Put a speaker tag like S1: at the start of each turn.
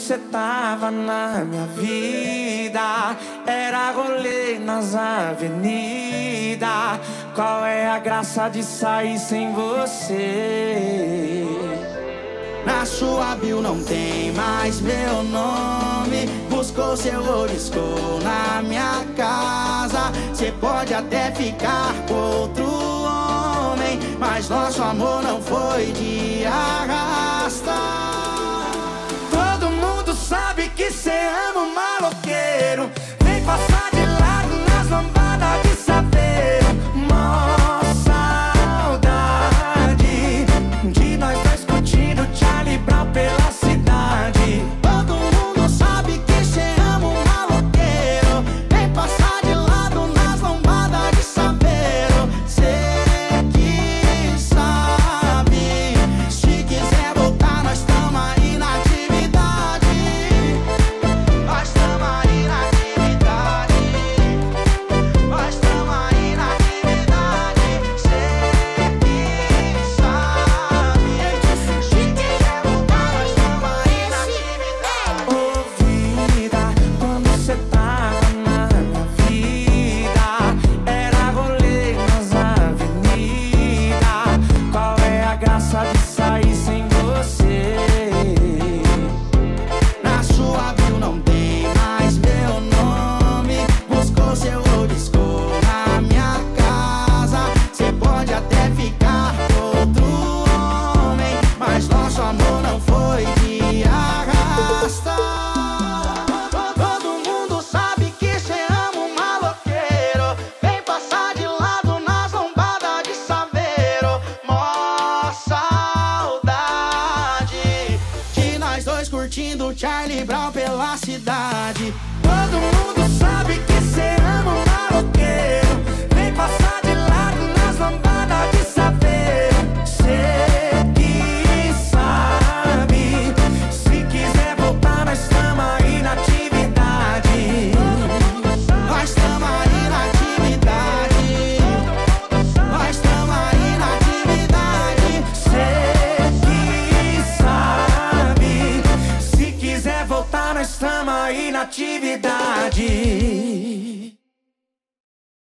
S1: cê tava na minha vida, era rolê nas avenidas. Qual é a graça de sair sem você?
S2: Na sua bio não tem mais meu nome. Buscou seu oliscou na minha casa. Cê pode até ficar com outro homem, mas nosso amor não foi de arrasta.
S1: Todo mundo sabe que cê ama um maloqueiro. Vem passar de lado nas lambadas de saveiro. Mó saudade de nós dois curtindo Charlie Brown pela cidade.
S2: Todo mundo sabe que cê ama um maloqueiro. Vem passar de lado nas lambadas de saveiro. Cê que sabe, se quiser voltar nós tamo aí na atividade. Nós tamo aí na atividade. Nós tamo aí na atividade. Cê que sabe, se quiser voltar nós tamo aí na atividade.
S1: Ô vida, quando cê tava na minha vida, era rolê nas avenidas. Qual é a graça de sair sem você?
S2: Na sua bio não tem mais meu nome. Buscou seu oliscou na minha casa. Cê pode até ficar com outro homem, mas nosso amor não foi de arrasta. Todo mundo sabe que cê ama um maloqueiro. Vem passar de lado nas lombadas de saveiro. Mó saudade de nós dois curtindo Charlie Brown pela cidade.
S1: Todo mundo sabe que cê ama um maloqueiro. Vem passar de lado nas lambadas de saveiro. Cê que sabe, se quiser voltar nós tamo aí na atividade.
S2: Nós tamo aí na atividade. Nós tamo aí na atividade.
S1: Cê que sabe, se quiser voltar nós tamo aí na atividade.